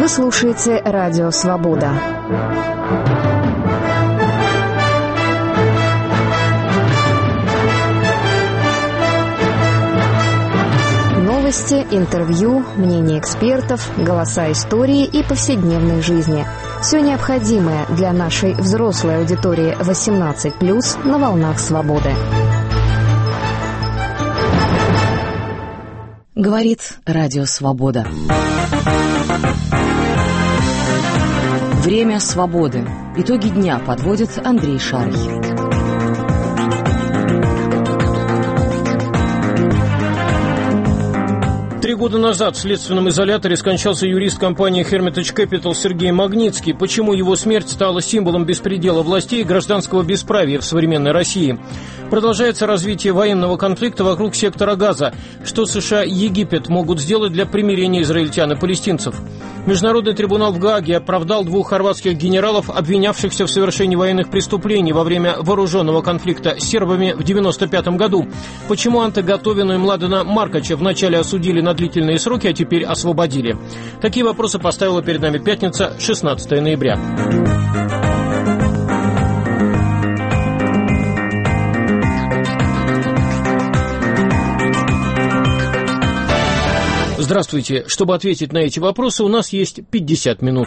Вы слушаете «Радио Свобода». Новости, интервью, мнения экспертов, голоса истории и повседневной жизни. Все необходимое для нашей взрослой аудитории 18+, на волнах свободы. Говорит «Радио Свобода». Время свободы. Итоги дня подводит Андрей Шарий. 3 года назад в следственном изоляторе скончался юрист компании Hermitage Capital Сергей Магнитский. Почему его смерть стала символом беспредела властей и гражданского бесправия в современной России? Продолжается развитие военного конфликта вокруг сектора Газа. Что США и Египет могут сделать для примирения израильтян и палестинцев? Международный трибунал в Гааге оправдал 2 хорватских генералов, обвинявшихся в совершении военных преступлений во время вооруженного конфликта с сербами в 1995 году. Почему Анте Готовину и Младена Маркача вначале осудили на длительные сроки, а теперь освободили? Такие вопросы поставила перед нами пятница, 16 ноября. Здравствуйте. Чтобы ответить на эти вопросы, у нас есть 50 минут.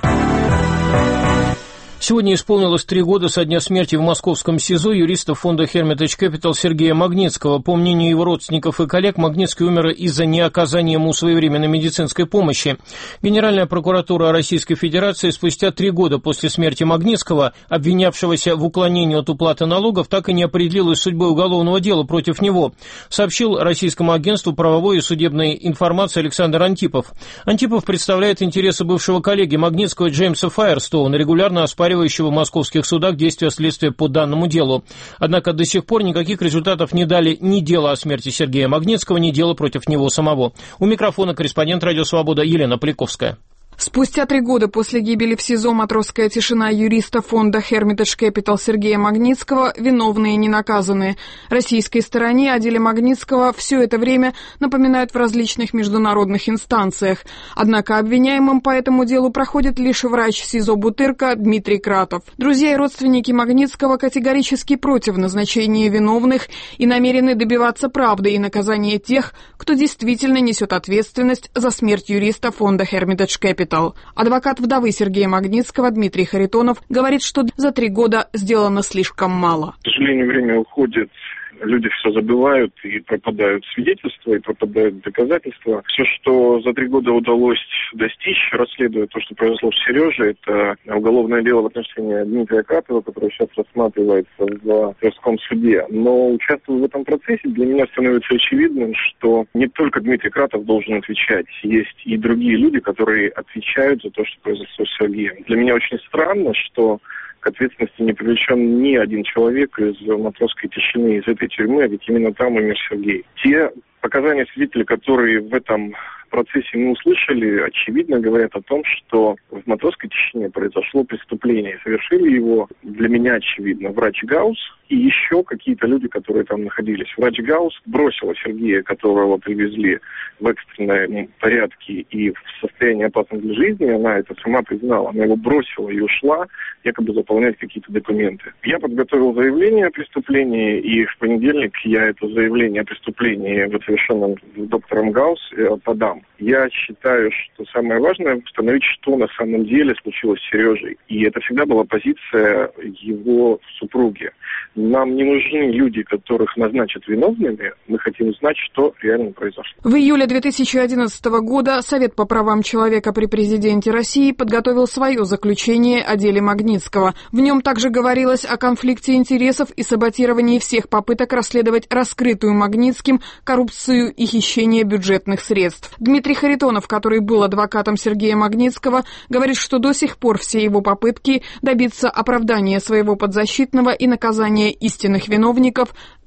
Сегодня исполнилось 3 года со дня смерти в московском СИЗО юриста фонда Hermitage Capital Сергея Магнитского. По мнению его родственников и коллег, Магнитский умер из-за неоказания ему своевременной медицинской помощи. Генеральная прокуратура Российской Федерации спустя 3 года после смерти Магнитского, обвинявшегося в уклонении от уплаты налогов, так и не определилась судьбой уголовного дела против него, сообщил Российскому агентству правовой и судебной информации Александр Антипов. Антипов представляет интересы бывшего коллеги Магнитского Джеймса Файерстоуна, регулярно оспаривающего в московских судах действия следствия по данному делу. Однако до сих пор никаких результатов не дали ни дело о смерти Сергея Магнитского, ни дело против него самого. У микрофона корреспондент «Радио Свобода» Елена Поляковская. Спустя 3 года после гибели в СИЗО «Матросская тишина» юриста фонда Hermitage Capital Сергея Магнитского виновные не наказаны. Российской стороне о деле Магнитского все это время напоминают в различных международных инстанциях. Однако обвиняемым по этому делу проходит лишь врач СИЗО «Бутырка» Дмитрий Кратов. Друзья и родственники Магнитского категорически против назначения виновных и намерены добиваться правды и наказания тех, кто действительно несет ответственность за смерть юриста фонда Hermitage Capital. Адвокат вдовы Сергея Магнитского Дмитрий Харитонов говорит, что за 3 года сделано слишком мало. К сожалению, время уходит. Люди все забывают, и пропадают свидетельства, и пропадают доказательства. Все, что за 3 года удалось достичь, расследуя то, что произошло с Сережей, это уголовное дело в отношении Дмитрия Кратова, которое сейчас рассматривается в Тверском суде. Но участвуя в этом процессе, для меня становится очевидным, что не только Дмитрий Кратов должен отвечать. Есть и другие люди, которые отвечают за то, что произошло с Сергеем. Для меня очень странно, что к ответственности не привлечен ни один человек из Матросской тишины, из этой тюрьмы, а ведь именно там умер Сергей. Те показания свидетелей, которые в этом процессе мы услышали, очевидно говорят о том, что в Матросской тишине произошло преступление. Совершили его, для меня очевидно, врач Гаус и еще какие-то люди, которые там находились. Врач Гаус бросила Сергея, которого привезли в экстренном порядке и в состоянии опасном для жизни. Она это сама признала. Она его бросила и ушла, якобы заполнять какие-то документы. Я подготовил заявление о преступлении, и в понедельник я это заявление о преступлении, совершенном доктором Гаус, подам. Я считаю, что самое важное — установить, что на самом деле случилось с Сережей. И это всегда была позиция его супруги. Нам не нужны люди, которых назначат виновными. Мы хотим знать, что реально произошло. В июле 2011 года Совет по правам человека при президенте России подготовил свое заключение о деле Магнитского. В нем также говорилось о конфликте интересов и саботировании всех попыток расследовать раскрытую Магнитским коррупцию и хищение бюджетных средств. Дмитрий Харитонов, который был адвокатом Сергея Магнитского, говорит, что до сих пор все его попытки добиться оправдания своего подзащитного и наказания истинных виновников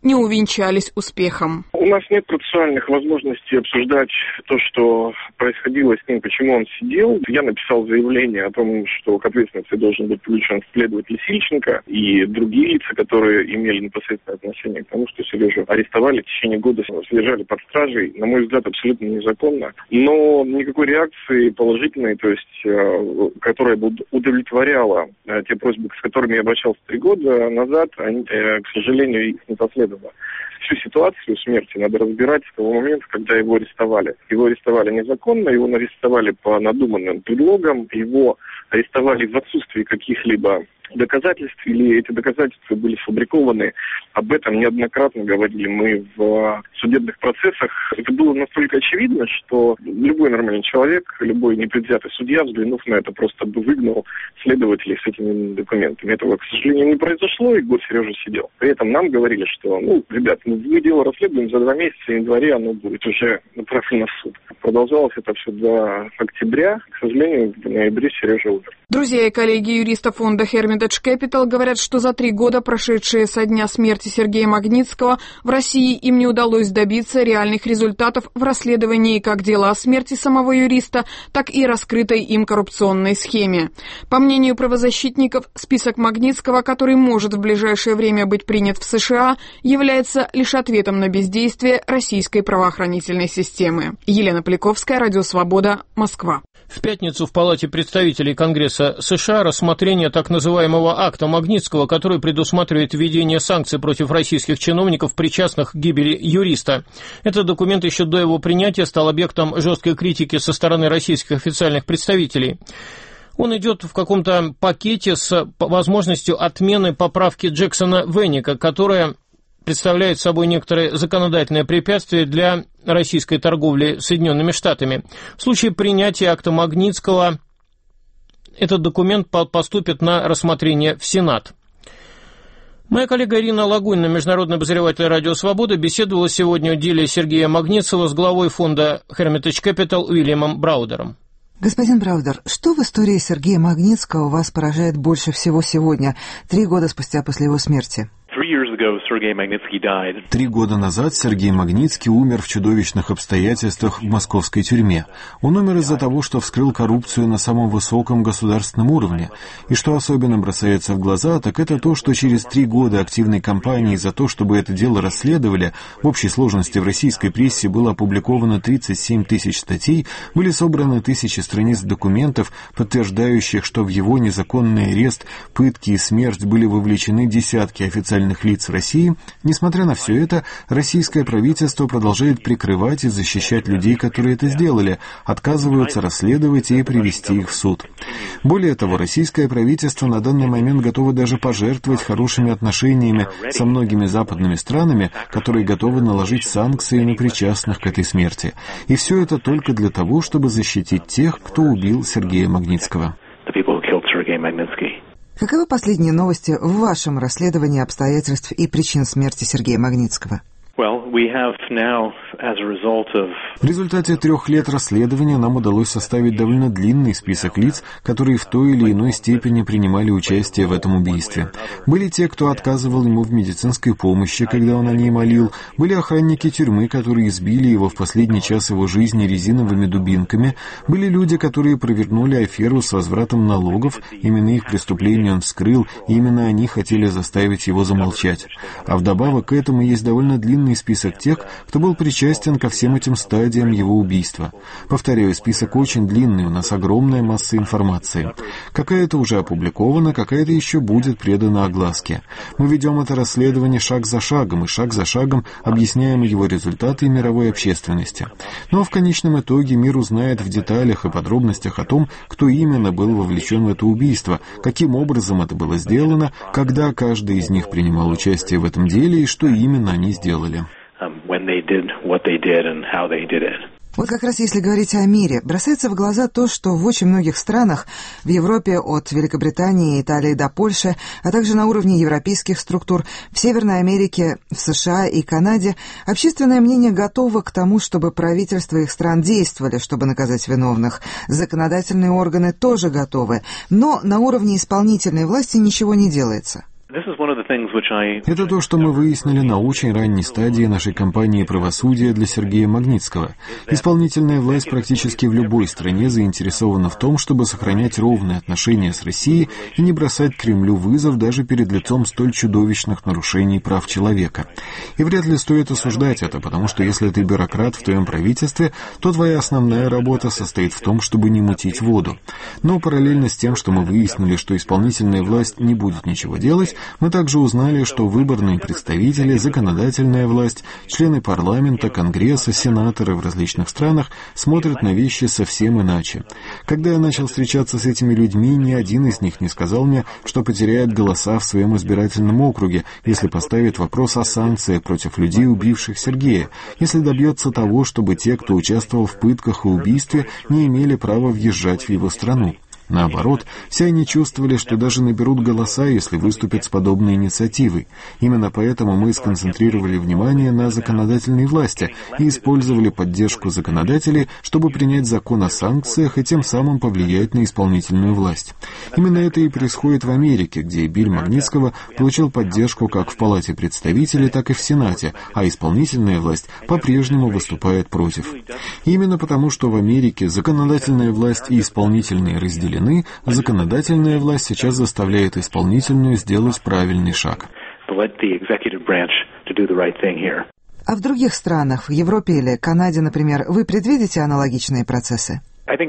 не увенчались успехом. У нас нет процессуальных возможностей обсуждать то, что происходило с ним, почему он сидел. Я написал заявление о том, что к ответственности должен быть привлечен следователь Сильченко и другие лица, которые имели непосредственное отношение к тому, что Сережу арестовали, в течение года содержали под стражей. На мой взгляд, абсолютно незаконно. Но никакой реакции положительной, то есть, которая бы удовлетворяла те просьбы, с которыми я обращался 3 года назад, к сожалению, их не последовало. Всю ситуацию смерти надо разбирать с того момента, когда его арестовали. Его арестовали незаконно, его арестовали по надуманным предлогам, его арестовали в отсутствии каких-либо доказательств, или эти доказательства были сфабрикованы. Об этом неоднократно говорили мы в судебных процессах. Это было настолько очевидно, что любой нормальный человек, любой непредвзятый судья, взглянув на это, просто бы выгнал следователей с этими документами. Этого, к сожалению, не произошло, и год Сережа сидел. При этом нам говорили, что, ребят, мы дело расследуем за 2 месяца, в январе оно будет уже направлено в суд. Продолжалось это все до октября. К сожалению, в ноябре Сережа умер. Друзья и коллеги юриста фонда Hermitage Capital говорят, что за 3 года, прошедшие со дня смерти Сергея Магнитского, в России им не удалось добиться реальных результатов в расследовании как дела о смерти самого юриста, так и раскрытой им коррупционной схеме. По мнению правозащитников, список Магнитского, который может в ближайшее время быть принят в США, является лишь ответом на бездействие российской правоохранительной системы. Елена Поляковская, Радио Свобода, Москва. В пятницу в Палате представителей Конгресса США рассмотрение так называемого акта Магнитского, который предусматривает введение санкций против российских чиновников, причастных к гибели юриста. Этот документ еще до его принятия стал объектом жесткой критики со стороны российских официальных представителей. Он идет в каком-то пакете с возможностью отмены поправки Джексона-Веника, которая представляет собой некоторое законодательное препятствие для российской торговли Соединенными Штатами. В случае принятия акта Магнитского этот документ поступит на рассмотрение в Сенат. Моя коллега Ирина Лагунина, международный обозреватель Радио Свобода, беседовала сегодня о деле Сергея Магнитского с главой фонда Hermitage Capital Уильямом Браудером. Господин Браудер, что в истории Сергея Магнитского вас поражает больше всего сегодня, 3 года спустя после его смерти? 3 года назад Сергей Магнитский умер в чудовищных обстоятельствах в московской тюрьме. Он умер из-за того, что вскрыл коррупцию на самом высоком государственном уровне. И что особенно бросается в глаза, так это то, что через 3 года активной кампании за то, чтобы это дело расследовали, в общей сложности в российской прессе было опубликовано 37 тысяч статей, были собраны тысячи страниц документов, подтверждающих, что в его незаконный арест, пытки и смерть были вовлечены десятки официальных лиц России. Несмотря на все это, российское правительство продолжает прикрывать и защищать людей, которые это сделали, отказываются расследовать и привести их в суд. Более того, российское правительство на данный момент готово даже пожертвовать хорошими отношениями со многими западными странами, которые готовы наложить санкции на причастных к этой смерти. И все это только для того, чтобы защитить тех, кто убил Сергея Магнитского. Каковы последние новости в вашем расследовании обстоятельств и причин смерти Сергея Магнитского? В результате 3 лет расследования нам удалось составить довольно длинный список лиц, которые в той или иной степени принимали участие в этом убийстве. Были те, кто отказывал ему в медицинской помощи, когда он о ней молил, были охранники тюрьмы, которые избили его в последний час его жизни резиновыми дубинками, были люди, которые провернули аферу с возвратом налогов, именно их преступление он вскрыл, и именно они хотели заставить его замолчать. А вдобавок к этому есть довольно длинный список тех, кто был причастен ко всем этим стадиям его убийства. Повторяю, список очень длинный, у нас огромная масса информации. Какая-то уже опубликована, какая-то еще будет предана огласке. Мы ведем это расследование шаг за шагом, и шаг за шагом объясняем его результаты мировой общественности. Но в конечном итоге мир узнает в деталях и подробностях о том, кто именно был вовлечен в это убийство, каким образом это было сделано, когда каждый из них принимал участие в этом деле и что именно они сделали. Вот как раз если говорить о мире, бросается в глаза то, что в очень многих странах, в Европе от Великобритании и Италии до Польши, а также на уровне европейских структур, в Северной Америке, в США и Канаде, общественное мнение готово к тому, чтобы правительства их стран действовали, чтобы наказать виновных. Законодательные органы тоже готовы, но на уровне исполнительной власти ничего не делается. Это то, что мы выяснили на очень ранней стадии нашей кампании правосудия для Сергея Магнитского. Исполнительная власть практически в любой стране заинтересована в том, чтобы сохранять ровные отношения с Россией и не бросать Кремлю вызов даже перед лицом столь чудовищных нарушений прав человека. И вряд ли стоит осуждать это, потому что если ты бюрократ в твоем правительстве, то твоя основная работа состоит в том, чтобы не мутить воду. Но параллельно с тем, что мы выяснили, что исполнительная власть не будет ничего делать, мы также узнали, что выборные представители, законодательная власть, члены парламента, конгресса, сенаторы в различных странах смотрят на вещи совсем иначе. Когда я начал встречаться с этими людьми, ни один из них не сказал мне, что потеряет голоса в своем избирательном округе, если поставит вопрос о санкциях против людей, убивших Сергея, если добьется того, чтобы те, кто участвовал в пытках и убийстве, не имели права въезжать в его страну. Наоборот, все они чувствовали, что даже наберут голоса, если выступят с подобной инициативой. Именно поэтому мы сконцентрировали внимание на законодательной власти и использовали поддержку законодателей, чтобы принять закон о санкциях и тем самым повлиять на исполнительную власть. Именно это и происходит в Америке, где Билл Магнитского получил поддержку как в Палате представителей, так и в Сенате, а исполнительная власть по-прежнему выступает против. И именно потому, что в Америке законодательная власть и исполнительные разделены, законодательная власть сейчас заставляет исполнительную сделать правильный шаг. А в других странах, в Европе или Канаде, например, вы предвидите аналогичные процессы?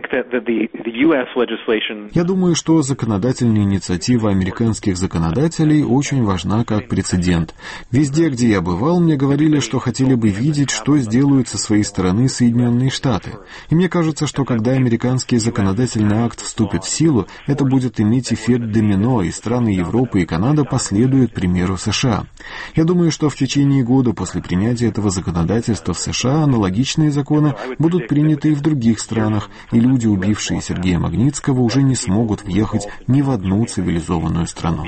Я думаю, что законодательная инициатива американских законодателей очень важна как прецедент. Везде, где я бывал, мне говорили, что хотели бы видеть, что сделают со своей стороны Соединенные Штаты. И мне кажется, что когда американский законодательный акт вступит в силу, это будет иметь эффект домино, и страны Европы и Канада последуют примеру США. Я думаю, что в течение года после принятия этого законодательства в США аналогичные законы будут приняты и в других странах, и люди, убившие Сергея Магнитского, уже не смогут въехать ни в одну цивилизованную страну.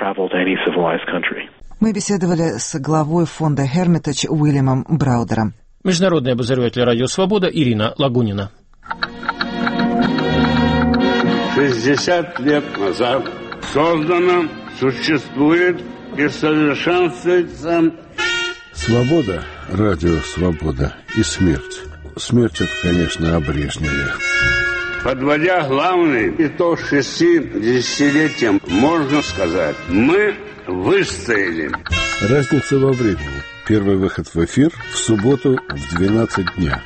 Мы беседовали с главой фонда Hermitage Уильямом Браудером. Международный обозреватель «Радио Свобода» Ирина Лагунина. 60 лет назад создано, существует и совершенствуется свобода, радио «Свобода» и смерть. Смерть — это, конечно, о Брежневе. Подводя главный итог 6 десятилетиям, можно сказать, мы выстояли. Разница во времени. Первый выход в эфир в субботу в 12 дня.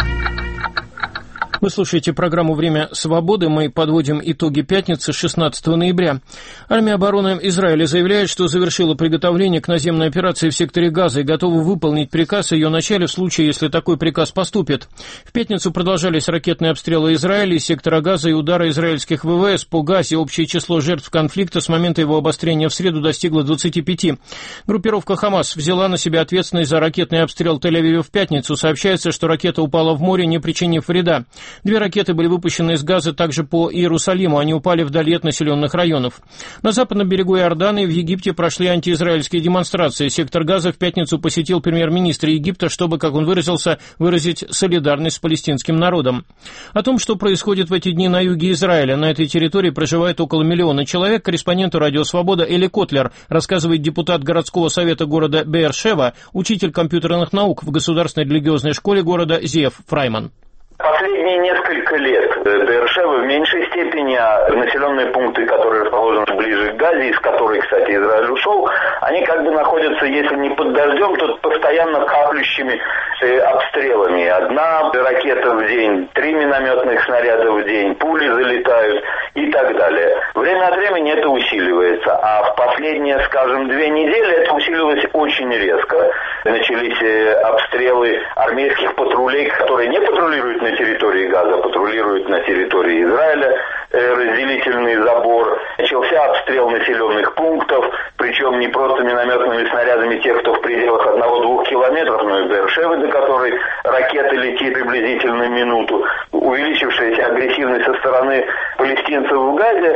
Вы слушаете программу «Время свободы». Мы подводим итоги пятницы 16 ноября. Армия обороны Израиля заявляет, что завершила приготовление к наземной операции в секторе Газа и готова выполнить приказ о ее начале в случае, если такой приказ поступит. В пятницу продолжались ракетные обстрелы Израиля из сектора Газа и удары израильских ВВС по Газе. Общее число жертв конфликта с момента его обострения в среду достигло 25. Группировка «Хамас» взяла на себя ответственность за ракетный обстрел Тель-Авива в пятницу. Сообщается, что ракета упала в море, не причинив вреда. 2 ракеты были выпущены из Газа также по Иерусалиму. Они упали вдали от населенных районов. На западном берегу Иордана и в Египте прошли антиизраильские демонстрации. Сектор Газа в пятницу посетил премьер-министр Египта, чтобы, как он выразился, выразить солидарность с палестинским народом. О том, что происходит в эти дни на юге Израиля. На этой территории проживает около 1 миллиона человек. Корреспонденту «Радио Свобода» Эли Котлер рассказывает депутат городского совета города Беэр-Шева, учитель компьютерных наук в государственной религиозной школе города Зиев Фрайман. Последние несколько лет Беэр-Шева в меньшей степени, а населенные пункты, которые расположены ближе к Газе, из которой, кстати, Израиль ушел, они как бы находятся, если не под дождем, то постоянно каплющими обстрелами. 1 ракета в день, 3 минометных снаряда в день, пули залетают и так далее. Время от времени это усиливается, а в последние, скажем, 2 недели это усиливалось очень резко. Начались обстрелы армейских патрулей, которые не патрулируют на территории Газа, патрулируют на территории Израиля, разделительный забор. Начался обстрел населенных пунктов, причем не просто минометными снарядами тех, кто в пределах 1-2 километров, но и Беэр-Шевы, до которой ракета летит приблизительно минуту. Увеличившаяся агрессивность со стороны палестинцев в Газе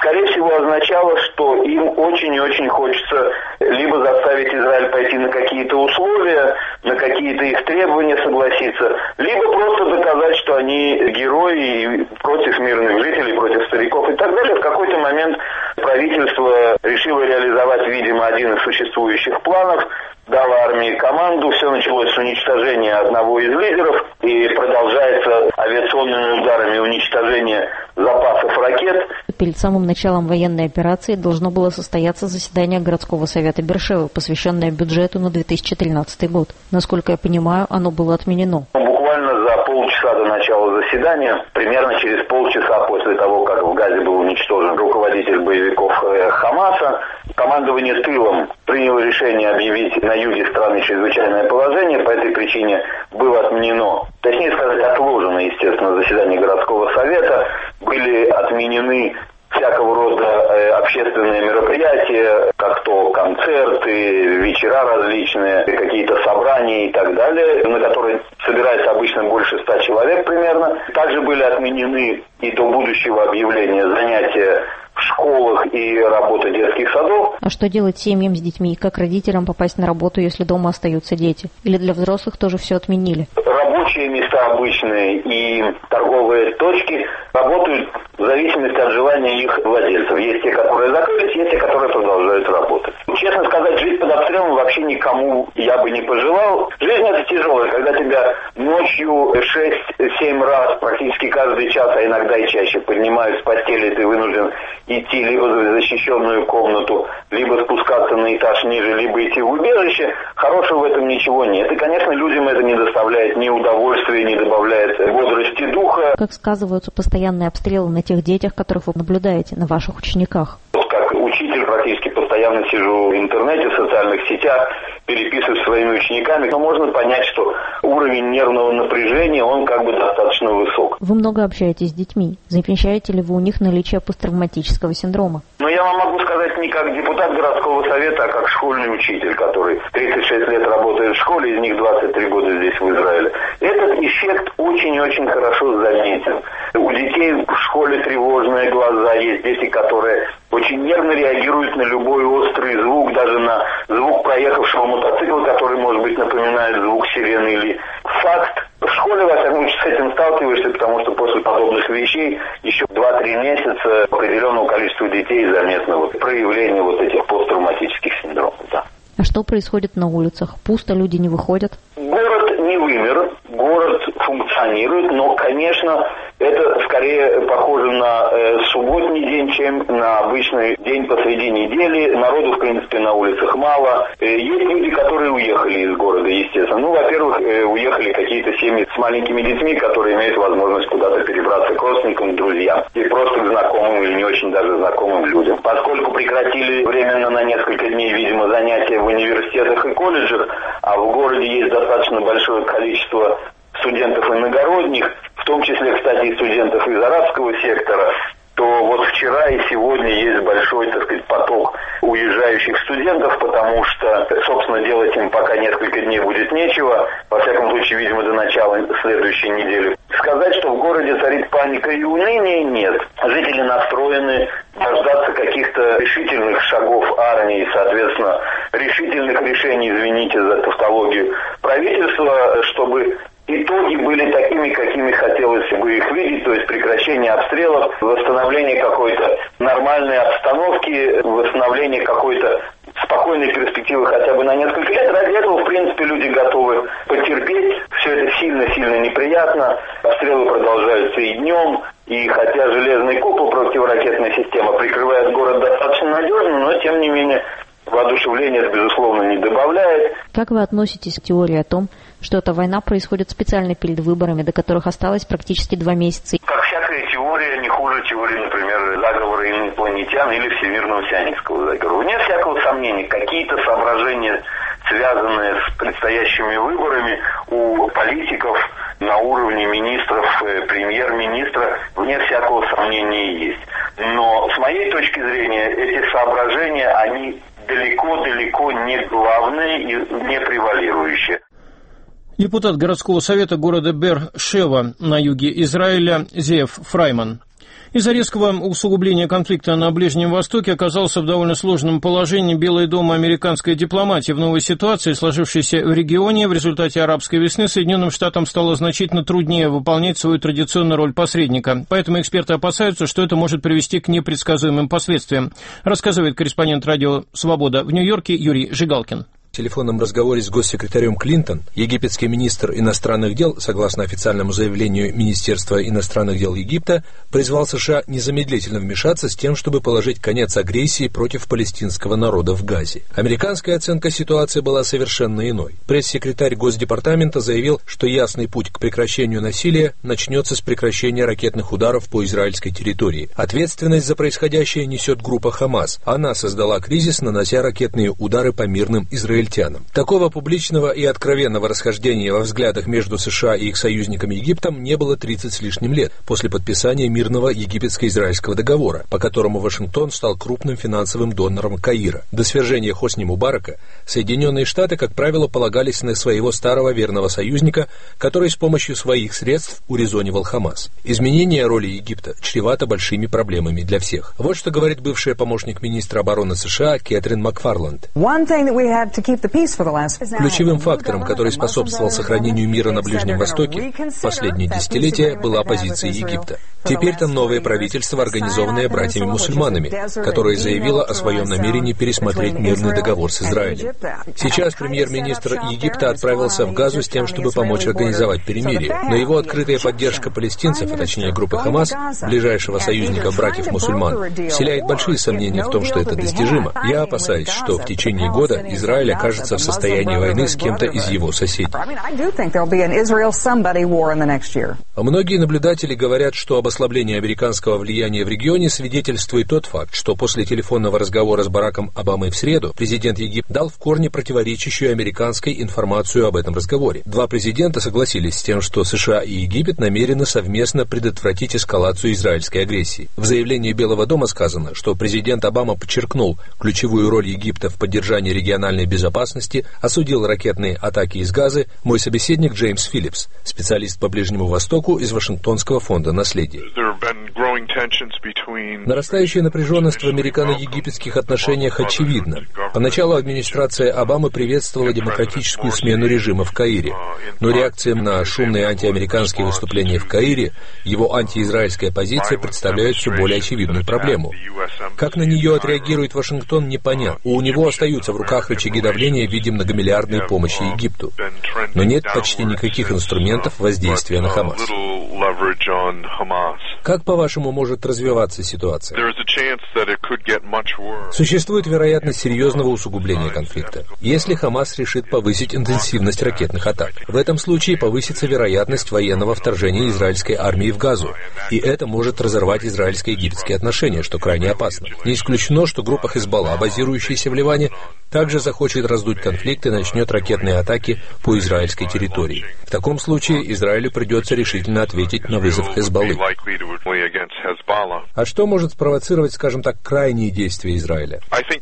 скорее всего, означало, что им очень и очень хочется либо заставить Израиль пойти на какие-то условия, на какие-то их требования согласиться, либо просто доказать, что они герои и против мирных жителей, против стариков и так далее. В какой-то момент правительство решило реализовать, видимо, один из существующих планов, дала армии команду, все началось с уничтожения одного из лидеров и продолжается авиационными ударами уничтожение запасов ракет. Перед самым началом военной операции должно было состояться заседание городского совета Бершевы, посвященное бюджету на 2013 год. Насколько я понимаю, оно было отменено. Буквально за полчаса до начала заседания, примерно через полчаса после того, как в Газе был уничтожен руководитель боевиков Хамаса, командование тылом приняло решение объявить на юге страны чрезвычайное положение. По этой причине было отменено, точнее сказать, отложено, естественно, заседание городского совета. Были отменены всякого рода общественные мероприятия, как то концерты, вечера различные, какие-то собрания и так далее, на которые собирается обычно больше 100 человек примерно. Также были отменены и до будущего объявления занятия в школах и работа детских садов. А что делать семьям с детьми? Как родителям попасть на работу, если дома остаются дети? Или для взрослых тоже все отменили? Рабочие места обычные и торговые точки работают в зависимости от желания их владельцев. Есть те, которые закрылись, есть те, которые продолжают работать. Честно сказать, жить под обстрелом вообще никому я бы не пожелал. Жизнь это тяжелая, когда тебя ночью 6-7 раз, практически каждый час, а иногда и чаще поднимают с постели, ты вынужден идти либо в защищенную комнату, либо спускаться на этаж ниже, либо идти в убежище. Хорошего в этом ничего нет. И, конечно, людям это не доставляет ни удовольствия, не добавляет бодрости духа. Как сказываются постоянные обстрелы на тех детях, которых вы наблюдаете, на ваших учениках? Как учитель практически постоянно сижу в интернете, в социальных сетях, переписываюсь с своими учениками, но можно понять, что уровень нервного напряжения, он как бы достаточно высок. Вы много общаетесь с детьми. Замечаете ли вы у них наличие посттравматического синдрома? Но я вам могу сказать не как депутат городского совета, а как школьный учитель, который 36 лет работает в школе, из них 23 года здесь, в Израиле. Этот эффект очень и очень хорошо заметен. У детей в школе тревожные глаза, есть дети, которые очень нервно реагируют на любой острый звук, даже на звук проехавшего мотоцикла, который, может быть, напоминает звук сирены или факт. В школе, во всяком случае, с этим сталкиваешься, потому что после подобных вещей еще 2-3 месяца определенного количества детей заметно проявление этих посттравматических синдромов. Да. А что происходит на улицах? Пусто, люди не выходят? Город не вымер, город функционирует, но, конечно, это скорее похоже на субботний день, чем на обычный день посреди недели. Народу, в принципе, на улицах мало. Есть люди, которые уехали из города, естественно. Во-первых, уехали какие-то семьи с маленькими детьми, которые имеют возможность куда-то перебраться к родственникам, к друзьям и просто к знакомым или не очень даже знакомым людям. Поскольку прекратили временно на несколько дней, видимо, занятия в университетах и колледжах, а в городе есть достаточно большое количество студентов иногородних, в том числе, кстати, и студентов из арабского сектора, то вчера и сегодня есть большой, так сказать, поток уезжающих студентов, потому что, собственно, делать им пока несколько дней будет нечего, во всяком случае, видимо, до начала следующей недели. Сказать, что в городе царит паника и уныние, нет. Жители настроены дождаться каких-то решительных шагов армии, соответственно, решительных решений, извините за тавтологию, правительства, чтобы итоги были такими, какими хотелось бы их видеть, то есть прекращение обстрелов, восстановление какой-то нормальной обстановки, восстановление какой-то спокойной перспективы хотя бы на несколько лет. Ради этого, в принципе, люди готовы потерпеть. Все это сильно-сильно неприятно. Обстрелы продолжаются и днем. И хотя железный купол, противоракетная система, прикрывает город достаточно надежно, но, тем не менее, воодушевления это, безусловно, не добавляет. Как вы относитесь к теории о том, что эта война происходит специально перед выборами, до которых осталось практически 2 месяца? Как всякая теория, не хуже теории, например, заговора инопланетян или всемирного сионистского заговора. Вне всякого сомнения, какие-то соображения, связанные с предстоящими выборами, у политиков на уровне министров, премьер-министра, вне всякого сомнения есть. Но с моей точки зрения, эти соображения, они далеко-далеко не главные и не превалирующие. Депутат городского совета города Бер-Шева на юге Израиля Зеев Фрайман. Из-за резкого усугубления конфликта на Ближнем Востоке оказался в довольно сложном положении Белый дом американской дипломатии. В новой ситуации, сложившейся в регионе, в результате арабской весны Соединенным Штатам стало значительно труднее выполнять свою традиционную роль посредника. Поэтому эксперты опасаются, что это может привести к непредсказуемым последствиям, рассказывает корреспондент радио «Свобода» в Нью-Йорке Юрий Жигалкин. В телефонном разговоре с госсекретарем Клинтон египетский министр иностранных дел, согласно официальному заявлению Министерства иностранных дел Египта, призвал США незамедлительно вмешаться с тем, чтобы положить конец агрессии против палестинского народа в Газе. Американская оценка ситуации была совершенно иной. Пресс-секретарь Госдепартамента заявил, что ясный путь к прекращению насилия начнется с прекращения ракетных ударов по израильской территории. Ответственность за происходящее несет группа Хамас. Она создала кризис, нанося ракетные удары по мирным израильтянам. Такого публичного и откровенного расхождения во взглядах между США и их союзниками Египтом не было 30 с лишним лет после подписания мирного египетско-израильского договора, по которому Вашингтон стал крупным финансовым донором Каира. До свержения Хосни Мубарака Соединенные Штаты, как правило, полагались на своего старого верного союзника, который с помощью своих средств урезонивал Хамас. Изменение роли Египта чревато большими проблемами для всех. Вот что говорит бывшая помощник министра обороны США Кэтрин Макфарланд. Ключевым фактором, который способствовал сохранению мира на Ближнем Востоке в последние десятилетия, была позиция Египта. Теперь там новое правительство, организованное братьями-мусульманами, которое заявило о своем намерении пересмотреть мирный договор с Израилем. Сейчас премьер-министр Египта отправился в Газу с тем, чтобы помочь организовать перемирие, но его открытая поддержка палестинцев, а точнее группы Хамас, ближайшего союзника братьев-мусульман, вселяет большие сомнения в том, что это достижимо. Я опасаюсь, что в течение года Израиль окажется в состоянии войны с кем-то из его соседей. Многие наблюдатели говорят, что об ослаблении американского влияния в регионе свидетельствует тот факт, что после телефонного разговора с Бараком Обамой в среду президент Египта дал в корне противоречащую американской информацию об этом разговоре. Два президента согласились с тем, что США и Египет намерены совместно предотвратить эскалацию израильской агрессии. В заявлении Белого дома сказано, что президент Обама подчеркнул ключевую роль Египта в поддержании региональной безопасности, осудил ракетные атаки из Газы. Мой собеседник Джеймс Филлипс, специалист по Ближнему Востоку из Вашингтонского фонда наследия. Нарастающая напряженность в американо-египетских отношениях очевидна. Поначалу администрация Обамы приветствовала демократическую смену режима в Каире, но реакция на шумные антиамериканские выступления в Каире, его антиизраильская позиция представляет все более очевидную проблему. Как на нее отреагирует Вашингтон, непонятно. У него остаются в руках рычаги давления в виде многомиллиардной помощи Египту, но нет почти никаких инструментов воздействия на Хамас. Как, по-вашему, может развиваться ситуация? Существует вероятность серьезного усугубления конфликта, если Хамас решит повысить интенсивность ракетных атак. В этом случае повысится вероятность военного вторжения израильской армии в Газу, и это может разорвать израильско-египетские отношения, что крайне опасно. Не исключено, что группа Хезболла, базирующаяся в Ливане, также захочет раздуть конфликт и начнет ракетные атаки по израильской территории. В таком случае Израилю придется решительно ответить на вызов Хезболлы. А что может спровоцировать, скажем так, крайние действия Израиля?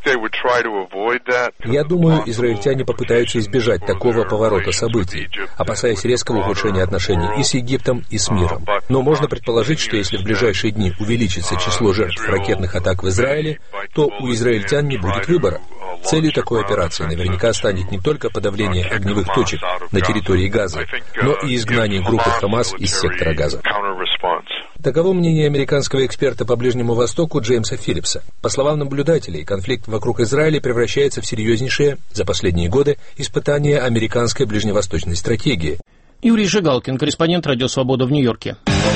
Я думаю, израильтяне попытаются избежать такого поворота событий, опасаясь резкого ухудшения отношений и с Египтом, и с миром. Но можно предположить, что если в ближайшие дни увеличится число жертв ракетных атак в Израиле, то у израильтян не будет выбора. Целью такой операции наверняка станет не только подавление огневых точек на территории Газа, но и изгнание группы Хамас из сектора Газа. Таково мнение американского эксперта по Ближнему Востоку Джеймса Филлипса. По словам наблюдателей, конфликт вокруг Израиля превращается в серьезнейшее за последние годы испытание американской ближневосточной стратегии. Юрий Жигалкин, корреспондент «Радио Свобода» в Нью-Йорке.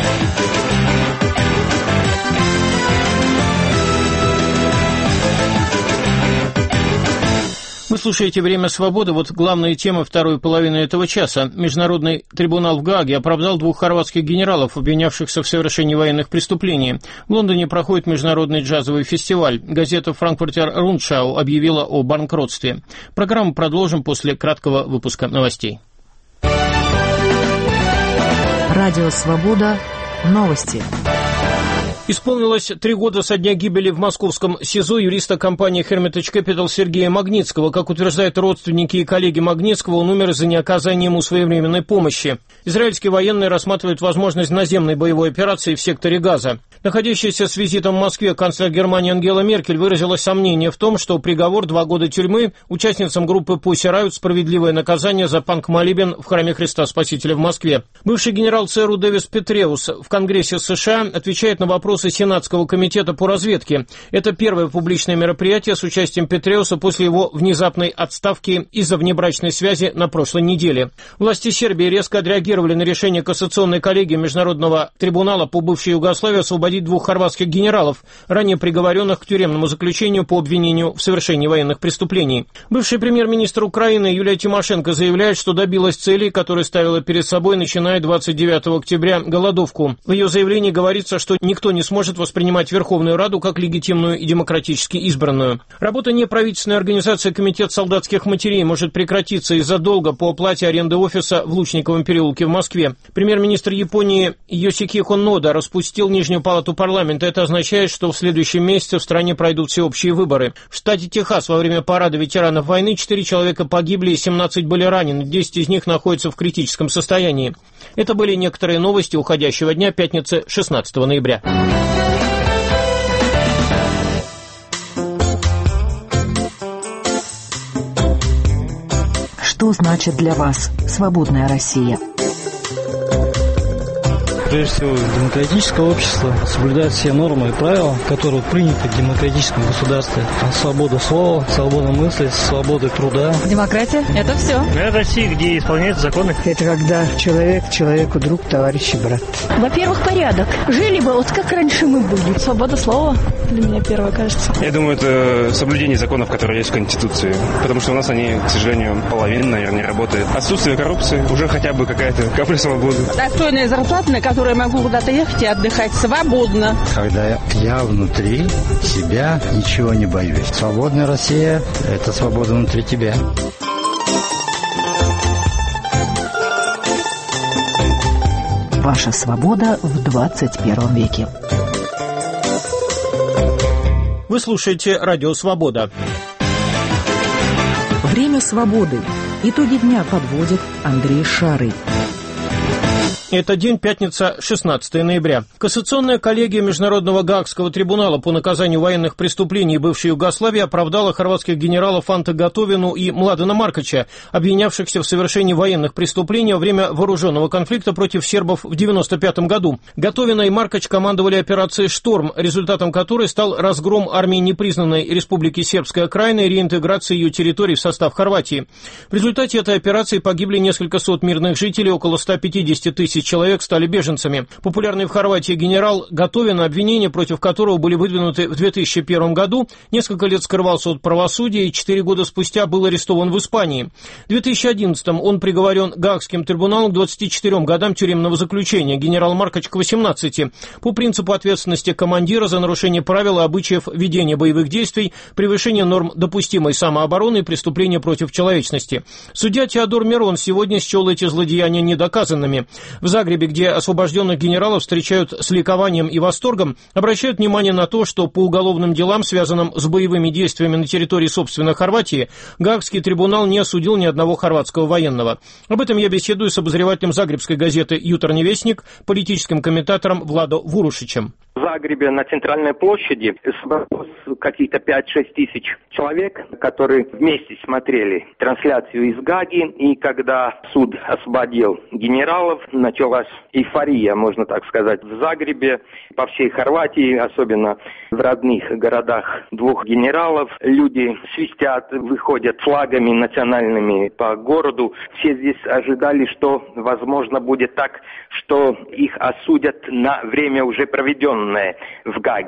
Вы слушаете «Время свободы». Вот главные темы второй половины этого часа. Международный трибунал в Гааге оправдал 2 хорватских генералов, обвинявшихся в совершении военных преступлений. В Лондоне проходит международный джазовый фестиваль. Газета «Франкфуртер Рундшау» объявила о банкротстве. Программу продолжим после краткого выпуска новостей. Радио «Свобода». Новости. Исполнилось 3 года со дня гибели в московском СИЗО юриста компании Hermitage Capital Сергея Магнитского. Как утверждают родственники и коллеги Магнитского, он умер из-за неоказания ему своевременной помощи. Израильские военные рассматривают возможность наземной боевой операции в секторе Газа. Находящаяся с визитом в Москве канцлер Германии Ангела Меркель выразила сомнение в том, что приговор 2 года тюрьмы участницам группы Pussy Riot справедливое наказание за панк-молебен в храме Христа Спасителя в Москве. Бывший генерал ЦРУ Дэвис Петреус в Конгрессе США отвечает на вопросы Сенатского комитета по разведке. Это первое публичное мероприятие с участием Петреуса после его внезапной отставки из-за внебрачной связи на прошлой неделе. Власти Сербии резко отреагировали на решение Кассационной коллегии Международного трибунала по бывшей Югославии освободить 2 хорватских генералов, ранее приговоренных к тюремному заключению по обвинению в совершении военных преступлений. Бывший премьер-министр Украины Юлия Тимошенко заявляет, что добилась целей, которые ставила перед собой, начиная 29 октября, голодовку. В ее заявлении говорится, что никто не сможет воспринимать Верховную Раду как легитимную и демократически избранную. Работа неправительственной организации Комитет солдатских матерей может прекратиться из-за долга по оплате аренды офиса в Лучниковом переулке в Москве. Премьер-министр Японии Йосихико Нода распустил Нижнюю палату парламента. Это означает, что в следующем месяце в стране пройдут всеобщие выборы. В штате Техас во время парада ветеранов войны 4 человека погибли и 17 были ранены. 10 из них находятся в критическом состоянии. Это были некоторые новости уходящего дня, пятницы, 16 ноября. Что значит для вас свободная Россия? Прежде всего, демократическое общество соблюдает все нормы и правила, которые приняты в демократическом государстве. Свобода слова, свобода мысли, свобода труда. Демократия – это все. Это Россия, где исполняются законы. Это когда человек человеку друг, товарищ и брат. Во-первых, порядок. Жили бы вот как раньше мы были. Свобода слова для меня первое, кажется. Я думаю, это соблюдение законов, которые есть в Конституции. Потому что у нас они, к сожалению, половина, наверное, не работают. Отсутствие коррупции, уже хотя бы какая-то капля свободы. Достойная зарплата, на которую я могу куда-то ехать и отдыхать свободно. Когда я внутри себя ничего не боюсь. Свободная Россия – это свобода внутри тебя. Ваша свобода в 21 веке. Вы слушаете «Радио Свобода». Время свободы. Итоги дня подводит Андрей Шарый. Это день, пятница, 16 ноября. Кассационная коллегия Международного Гаагского трибунала по наказанию военных преступлений бывшей Югославии оправдала хорватских генералов Анте Готовину и Младена Маркача, обвинявшихся в совершении военных преступлений во время вооруженного конфликта против сербов в 1995 году. Готовина и Маркач командовали операцией «Шторм», результатом которой стал разгром армии непризнанной Республики Сербская Крайна и реинтеграция ее территорий в состав Хорватии. В результате этой операции погибли несколько сот мирных жителей, около 150 тысяч человек стали беженцами. Популярный в Хорватии генерал Готовин, обвинения против которого были выдвинуты в 2001 году, несколько лет скрывался от правосудия и 4 года спустя был арестован в Испании. В 2011 он приговорен Гаагским трибуналом к 24 годам тюремного заключения, генерал Маркач к 18, по принципу ответственности командира за нарушение правил и обычаев ведения боевых действий, превышение норм допустимой самообороны и преступления против человечности. Судья Теодор Мирон сегодня счел эти злодеяния недоказанными. В Загребе, где освобожденных генералов встречают с ликованием и восторгом, обращают внимание на то, что по уголовным делам, связанным с боевыми действиями на территории собственной Хорватии, Гаагский трибунал не осудил ни одного хорватского военного. Об этом я беседую с обозревателем загребской газеты «Ютрный вестник», политическим комментатором Владо Вурушичем. В Загребе на центральной площади собралось каких-то 5-6 тысяч человек, которые вместе смотрели трансляцию из Гааги. И когда суд освободил генералов, началась эйфория, можно так сказать, в Загребе, по всей Хорватии, особенно в родных городах 2 генералов. Люди свистят, выходят флагами национальными по городу. Все здесь ожидали, что, возможно, будет так, что их осудят на время уже проведенное в Гааге.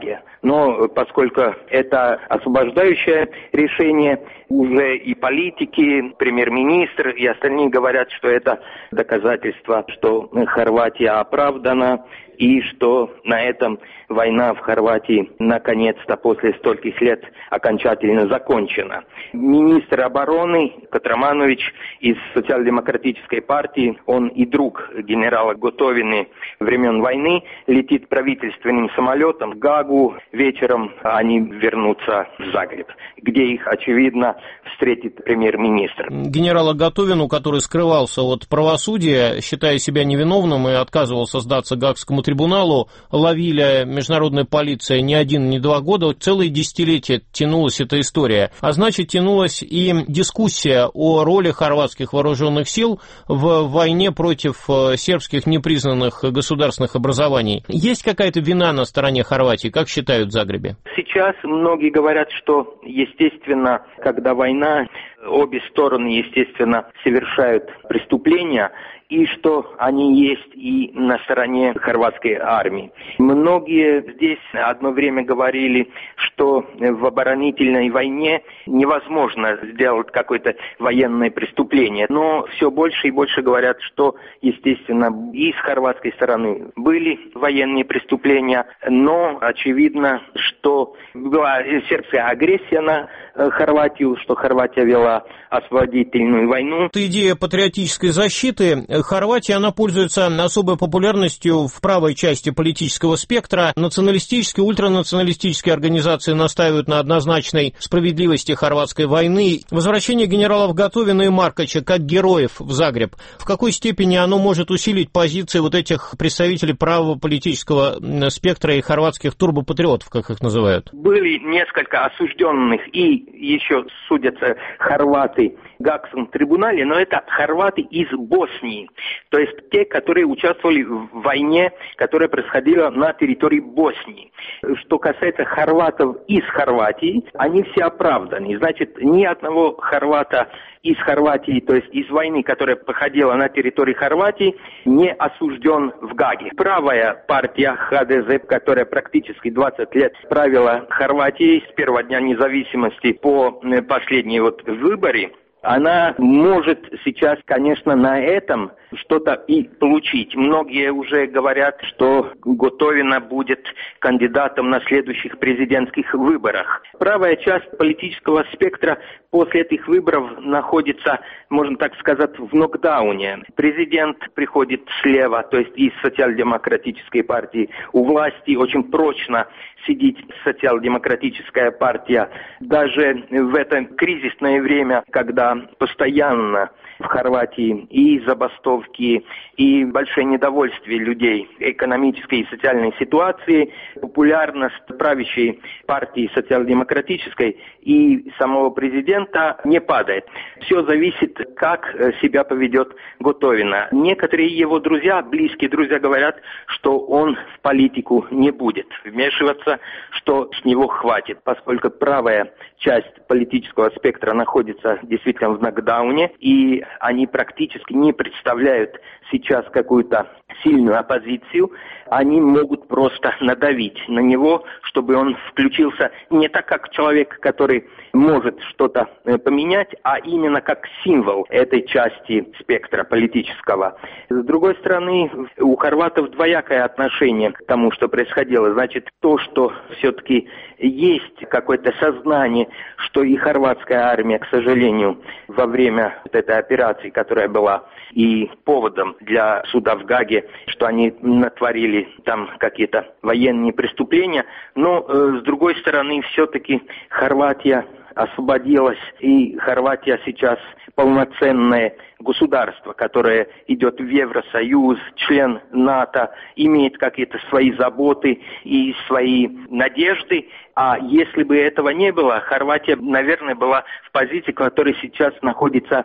Но поскольку это освобождающее решение, уже и политики, премьер-министр и остальные говорят, что это доказательство, что Хорватия оправдана, и что на этом война в Хорватии наконец-то после стольких лет окончательно закончена. Министр обороны Катраманович из Социал-демократической партии, он и друг генерала Готовины времен войны, летит правительственным самолетом в Гагу. Вечером они вернутся в Загреб, где их, очевидно, встретит премьер-министр. Генерала Готовину, который скрывался от правосудия, считая себя невиновным и отказывался сдаться Гаагскому трибуналу, ловили международная полиция не 1, не 2 года, целые десятилетия тянулась эта история. А значит, тянулась и дискуссия о роли хорватских вооруженных сил в войне против сербских непризнанных государственных образований. Есть какая-то вина на стороне Хорватии, как считают в Загребе? Сейчас многие говорят, что, естественно, когда война, обе стороны, естественно, совершают преступления, и что они есть и на стороне хорватской армии. Многие здесь одно время говорили, что в оборонительной войне невозможно сделать какое-то военное преступление. Но все больше и больше говорят, что, естественно, и с хорватской стороны были военные преступления, но очевидно, что была сербская агрессия на Хорватию, что Хорватия вела освободительную войну. Это идея патриотической защиты. Хорватия, она пользуется особой популярностью в правой части политического спектра. Националистические, ультранационалистические организации настаивают на однозначной справедливости хорватской войны. Возвращение генералов Готовина и Маркача как героев в Загреб, в какой степени оно может усилить позиции вот этих представителей правого политического спектра и хорватских турбопатриотов, как их называют? Были несколько осужденных и еще судятся хорваты в Гаагском трибунале, но это хорваты из Боснии, то есть те, которые участвовали в войне, которая происходила на территории Боснии. Что касается хорватов из Хорватии, они все оправданы. Значит, ни одного хорвата из Хорватии, то есть из войны, которая проходила на территории Хорватии, не осужден в Гааге. Правая партия ХДЗ, которая практически 20 лет правила Хорватией с первого дня независимости по последней выборе, она может сейчас, конечно, на этом что-то и получить. Многие уже говорят, что Готовина будет кандидатом на следующих президентских выборах. Правая часть политического спектра после этих выборов находится, можно так сказать, в нокдауне. Президент приходит слева, то есть из социал-демократической партии. У власти очень прочно сидит социал-демократическая партия. Даже в это кризисное время, когда постоянно в Хорватии и забастовки, и большое недовольствие людей экономической и социальной ситуации, популярность правящей партии социал-демократической и самого президента не падает. Все зависит, как себя поведет Готовина. Некоторые его друзья, близкие друзья, говорят, что он в политику не будет вмешиваться, что с него хватит, поскольку правая часть политического спектра находится действительно в нокдауне, и они практически не представляют сейчас какую-то сильную оппозицию, они могут просто надавить на него, чтобы он включился не так, как человек, который может что-то поменять, а именно как символ этой части спектра политического. С другой стороны, у хорватов двоякое отношение к тому, что происходило. Значит, то, что все-таки есть какое-то сознание, что и хорватская армия, к сожалению, во время этой операции, которая была и поводом для суда в Гааге, что они натворили там какие-то военные преступления, но с другой стороны, все-таки Хорватия освободилась, и Хорватия сейчас полноценное государство, которое идет в Евросоюз, член НАТО, имеет какие-то свои заботы и свои надежды. А если бы этого не было, Хорватия, наверное, была в позиции, в которой сейчас находится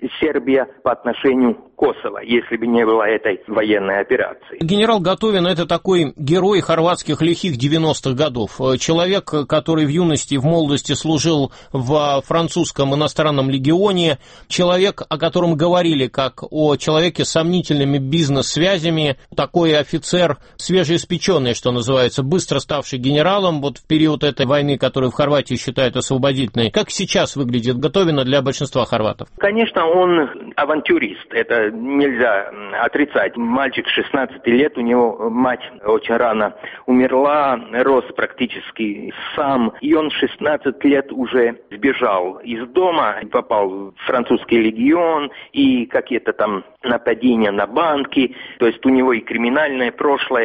Сербия по отношению к Косово, если бы не было этой военной операции. Генерал Готовин – это такой герой хорватских лихих 90-х годов. Человек, который в юности, в молодости служил в французском иностранном легионе. Человек, о котором говорили как о человеке с сомнительными бизнес-связями. Такой офицер, свежеиспеченный, что называется, быстро ставший генералом вот в период этой войны, которую в Хорватии считают освободительной. Как сейчас выглядит Готовина для большинства хорватов? Конечно, он авантюрист. Это нельзя отрицать. Мальчик 16 лет, у него мать очень рано умерла, рос практически сам. И он 16 лет уже сбежал из дома, попал в французский легион и какие-то там нападения на банки. То есть у него и криминальное прошлое.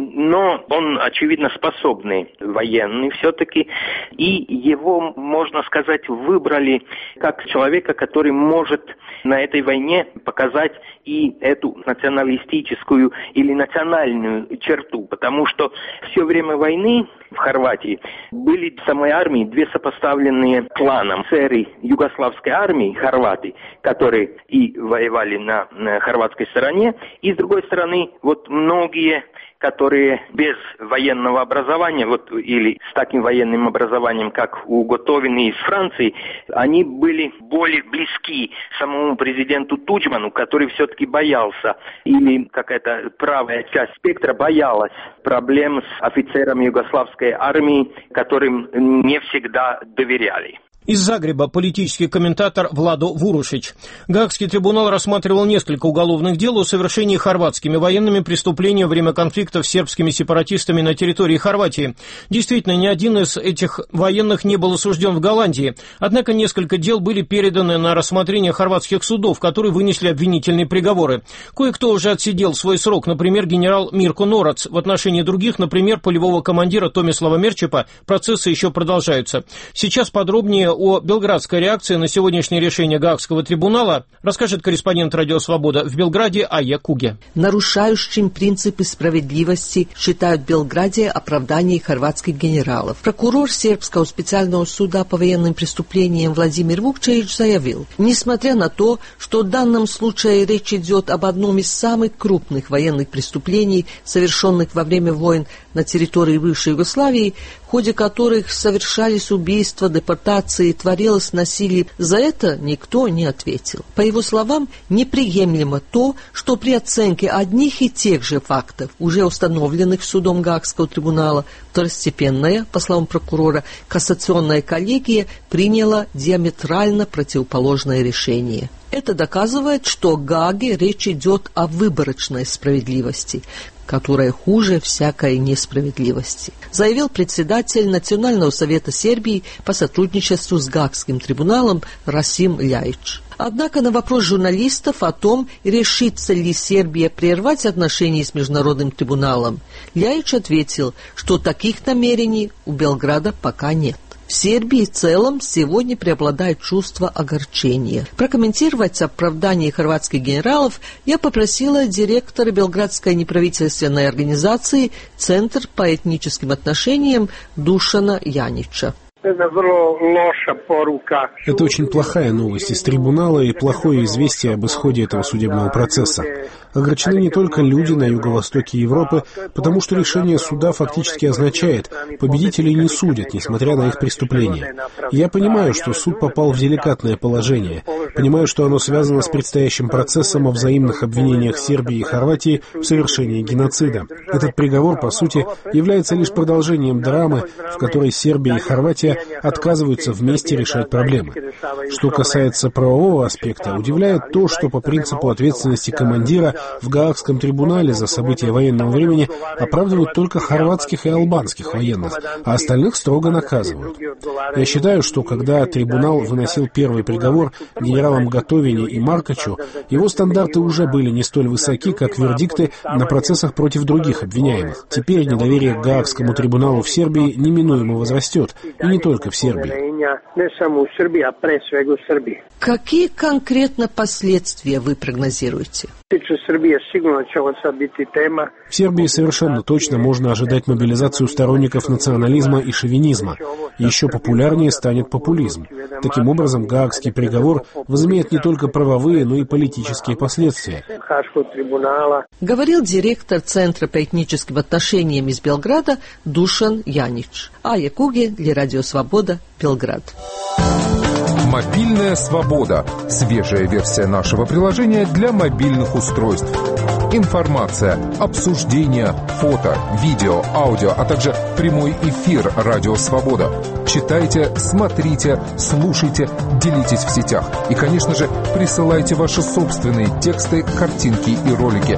Но он, очевидно, способный военный все-таки. И его, можно сказать, выбрали как человека, который может на этой войне показать и эту националистическую или национальную черту, потому что все время войны в Хорватии были в самой армии две сопоставленные клана. Офицеры югославской армии, хорваты, которые и воевали на хорватской стороне, и с другой стороны, вот многие, которые без военного образования, вот, или с таким военным образованием, как у Готовины из Франции, они были более близки самому президенту Туджману, который все-таки боялся, или какая-то правая часть спектра боялась проблем с офицерами югославской армии, которым не всегда доверяли. Из Загреба политический комментатор Владо Вурушич. Гаагский трибунал рассматривал несколько уголовных дел о совершении хорватскими военными преступлений во время конфликтов с сербскими сепаратистами на территории Хорватии. Действительно, ни один из этих военных не был осужден в Голландии. Однако несколько дел были переданы на рассмотрение хорватских судов, которые вынесли обвинительные приговоры. Кое-кто уже отсидел свой срок, например, генерал Мирко Норац. В отношении других, например, полевого командира Томислава Мерчепа, процессы еще продолжаются. Сейчас подробнее о белградской реакции на сегодняшнее решение Гаагского трибунала расскажет корреспондент «Радио Свобода» в Белграде Айя Куге. Нарушающим принципы справедливости считают в Белграде оправдание хорватских генералов. Прокурор сербского специального суда по военным преступлениям Владимир Вукчевич заявил, несмотря на то, что в данном случае речь идет об одном из самых крупных военных преступлений, совершенных во время войн на территории бывшей Югославии, в ходе которых совершались убийства, депортации, творилось насилие, за это никто не ответил. По его словам, неприемлемо то, что при оценке одних и тех же фактов, уже установленных судом Гаагского трибунала, второстепенная, по словам прокурора, кассационная коллегия приняла диаметрально противоположное решение. Это доказывает, что в Гааге речь идет о выборочной справедливости, которая хуже всякой несправедливости, заявил председатель Национального совета Сербии по сотрудничеству с Гаагским трибуналом Расим Ляич. Однако на вопрос журналистов о том, решится ли Сербия прервать отношения с Международным трибуналом, Ляич ответил, что таких намерений у Белграда пока нет. В Сербии в целом сегодня преобладает чувство огорчения. Прокомментировать оправдание хорватских генералов я попросила директора Белградской неправительственной организации «Центр по этническим отношениям» Душана Янича. Это очень плохая новость из трибунала и плохое известие об исходе этого судебного процесса. Огорчены не только люди на юго-востоке Европы, потому что решение суда фактически означает, победителей не судят, несмотря на их преступления. Я понимаю, что суд попал в деликатное положение. Понимаю, что оно связано с предстоящим процессом о взаимных обвинениях Сербии и Хорватии в совершении геноцида. Этот приговор, по сути, является лишь продолжением драмы, в которой Сербия и Хорватия отказываются вместе решать проблемы. Что касается правового аспекта, удивляет то, что по принципу ответственности командира в Гаагском трибунале за события военного времени оправдывают только хорватских и албанских военных, а остальных строго наказывают. Я считаю, что когда трибунал выносил первый приговор генералам Готовине и Маркачу, его стандарты уже были не столь высоки, как вердикты на процессах против других обвиняемых. Теперь недоверие к Гаагскому трибуналу в Сербии неминуемо возрастет, и не только в в Сербии. Какие конкретно последствия вы прогнозируете? В Сербии совершенно точно можно ожидать мобилизацию сторонников национализма и шовинизма. Еще популярнее станет популизм. Таким образом, Гаагский приговор возымеет не только правовые, но и политические последствия. Говорил директор Центра по этническим отношениям из Белграда Душан Янич. Ая Куге для Радио Свобода, Белград. Мобильная свобода. Свежая версия нашего приложения для мобильных устройств. Информация, обсуждения, фото, видео, аудио, а также прямой эфир «Радио Свобода». Читайте, смотрите, слушайте, делитесь в сетях. И, конечно же, присылайте ваши собственные тексты, картинки и ролики.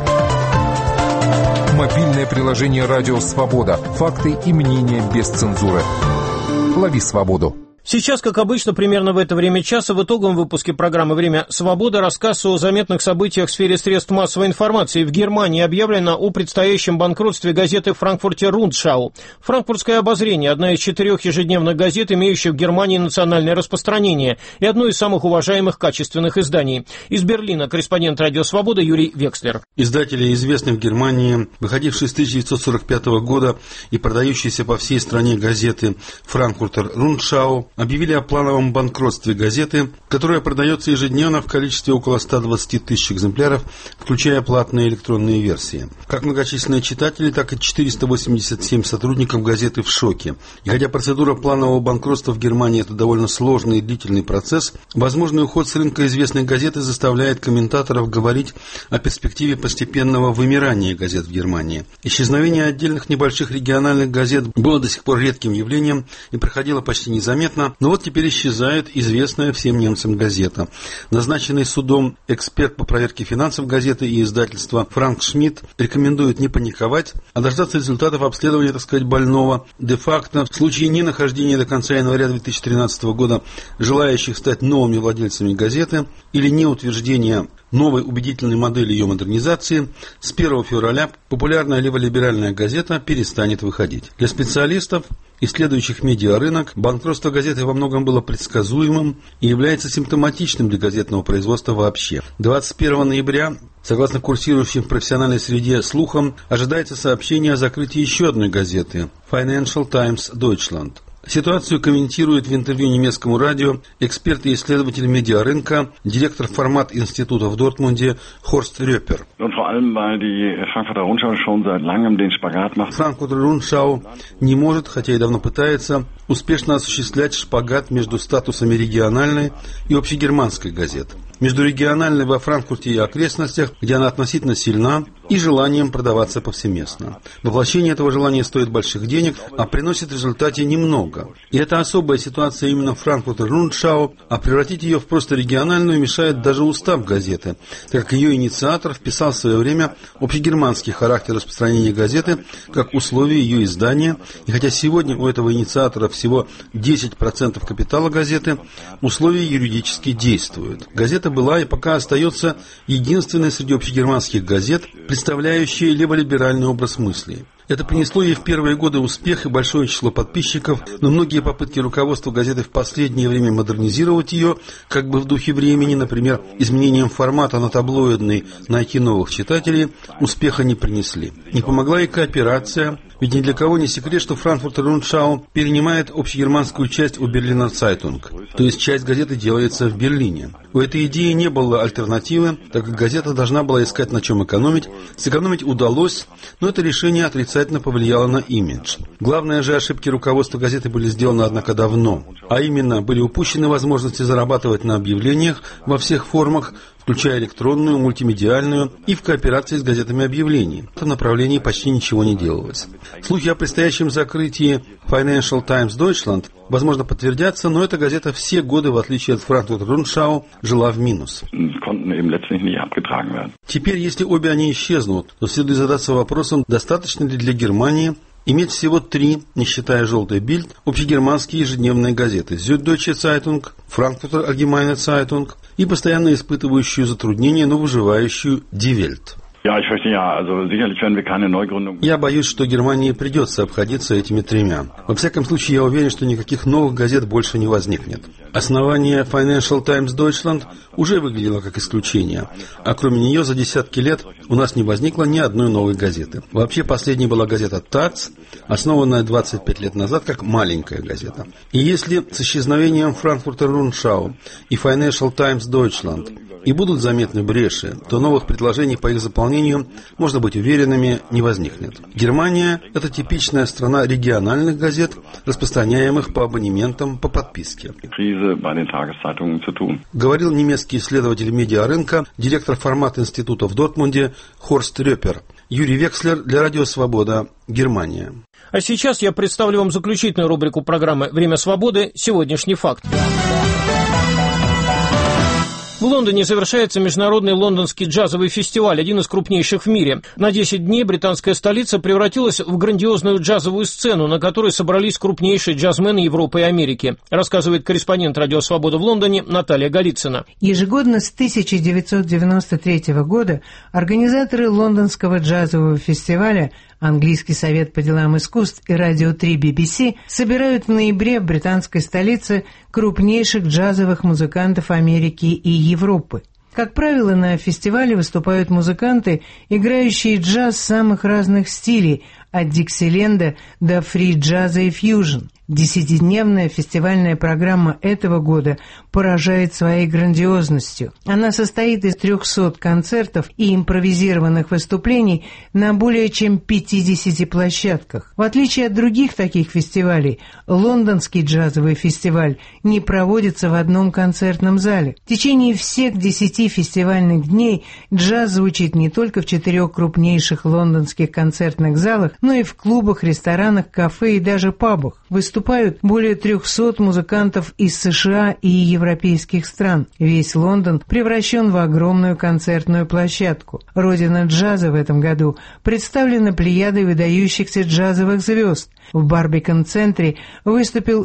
Мобильное приложение «Радио Свобода». Факты и мнения без цензуры. Лови свободу. Сейчас, как обычно, примерно в это время часа в итоговом выпуске программы «Время свободы» рассказ о заметных событиях в сфере средств массовой информации. В Германии объявлено о предстоящем банкротстве газеты «Франкфуртер Рундшау». «Франкфуртское обозрение» – одна из 4 ежедневных газет, имеющих в Германии национальное распространение, и одно из самых уважаемых качественных изданий. Из Берлина корреспондент «Радио Свобода» Юрий Векслер. Издатели, известные в Германии, выходившие с 1945 года и продающиеся по всей стране газеты «Франкфуртер Рундшау», объявили о плановом банкротстве газеты, которая продается ежедневно в количестве около 120 тысяч экземпляров, включая платные электронные версии. Как многочисленные читатели, так и 487 сотрудников газеты в шоке. И хотя процедура планового банкротства в Германии – это довольно сложный и длительный процесс, возможный уход с рынка известной газеты заставляет комментаторов говорить о перспективе постепенного вымирания газет в Германии. Исчезновение отдельных небольших региональных газет было до сих пор редким явлением и проходило почти незаметно. Но вот теперь исчезает известная всем немцам газета. Назначенный судом эксперт по проверке финансов газеты и издательства Франк Шмидт рекомендует не паниковать, а дождаться результатов обследования, так сказать, больного. Де-факто, в случае ненахождения до конца января 2013 года желающих стать новыми владельцами газеты или неутверждения новой убедительной модели ее модернизации, с 1 февраля популярная леволиберальная газета перестанет выходить. Для специалистов, исследующих медиарынок, банкротство газеты во многом было предсказуемым и является симптоматичным для газетного производства вообще. 21 ноября, согласно курсирующим в профессиональной среде слухам, ожидается сообщение о закрытии еще одной газеты Financial Times Deutschland. Ситуацию комментирует в интервью немецкому радио эксперт и исследователь медиарынка, директор формат-института в Дортмунде Хорст Рёпер. Франкфуртер Рундшау не может, хотя и давно пытается, успешно осуществлять шпагат между статусами региональной и общегерманской газет. Между региональной во Франкфурте и окрестностях, где она относительно сильна, и желанием продаваться повсеместно. Воплощение этого желания стоит больших денег, а приносит в результате немного. И это особая ситуация именно Франкфуртер Рундшау, а превратить ее в просто региональную мешает даже устав газеты, так как ее инициатор вписал в свое время общегерманский характер распространения газеты как условие ее издания, и хотя сегодня у этого инициатора всего 10% капитала газеты, условия юридически действуют. Газета была и пока остается единственной среди общегерманских газет, представляющей леволиберальный образ мысли. Это принесло ей в первые годы успех и большое число подписчиков, но многие попытки руководства газеты в последнее время модернизировать ее, как бы в духе времени, например, изменением формата на таблоидный, найти новых читателей, успеха не принесли. Не помогла и кооперация, ведь ни для кого не секрет, что Франкфуртер Рундшау перенимает общегерманскую часть у Берлинер Цайтунг, то есть часть газеты делается в Берлине. У этой идеи не было альтернативы, так как газета должна была искать на чем экономить. Сэкономить удалось, но это решение отрицательно повлияло на имидж. Главные же ошибки руководства газеты были сделаны, однако, давно. А именно, были упущены возможности зарабатывать на объявлениях во всех формах, включая электронную, мультимедиальную и в кооперации с газетами объявлений. В этом направлении почти ничего не делалось. Слухи о предстоящем закрытии Financial Times Deutschland, возможно, подтвердятся, но эта газета все годы, в отличие от Франкфуртер Рундшау, жила в минус. Теперь, если обе они исчезнут, то следует задаться вопросом, достаточно ли для Германии иметь всего 3, не считая «Желтой Бильд», общегерманские ежедневные газеты Süddeutsche Zeitung, Frankfurter Allgemeine Zeitung и постоянно испытывающую затруднения, но выживающую Die Welt. Я боюсь, что Германии придется обходиться этими тремя. Во всяком случае, я уверен, что никаких новых газет больше не возникнет. Основание Financial Times Deutschland уже выглядело как исключение, а кроме нее за десятки лет у нас не возникло ни одной новой газеты. Вообще, последней была газета Taz, основанная 25 лет назад как маленькая газета. И если с исчезновением Frankfurter Rundschau и Financial Times Deutschland и будут заметны бреши, то новых предложений по их заполнению, можно быть уверенными, не возникнет. Германия – это типичная страна региональных газет, распространяемых по абонементам по подписке. Говорил немецкий исследователь медиарынка, директор формат-института в Дортмунде Хорст Рёпер. Юрий Векслер для Радио Свобода, Германия. А сейчас я представлю вам заключительную рубрику программы «Время свободы. Сегодняшний факт». В Лондоне завершается международный лондонский джазовый фестиваль, один из крупнейших в мире. На 10 дней британская столица превратилась в грандиозную джазовую сцену, на которой собрались крупнейшие джазмены Европы и Америки, рассказывает корреспондент Радио Свобода в Лондоне Наталья Голицына. Ежегодно с 1993 года организаторы лондонского джазового фестиваля Английский совет по делам искусств и Радио 3 BBC собирают в ноябре в британской столице крупнейших джазовых музыкантов Америки и Европы. Как правило, на фестивале выступают музыканты, играющие джаз самых разных стилей, от диксиленда до фри-джаза и фьюжн. Десятидневная фестивальная программа этого года поражает своей грандиозностью. Она состоит из 300 концертов и импровизированных выступлений на более чем 50 площадках. В отличие от других таких фестивалей, лондонский джазовый фестиваль не проводится в одном концертном зале. В течение всех 10 фестивальных дней джаз звучит не только в 4 крупнейших лондонских концертных залах, но и в клубах, ресторанах, кафе и даже пабах. Выступают более 300 музыкантов из США и европейских стран. Весь Лондон превращен в огромную концертную площадку. Родина джаза в этом году представлена плеядой выдающихся джазовых звезд. В Барбикон-центре выступил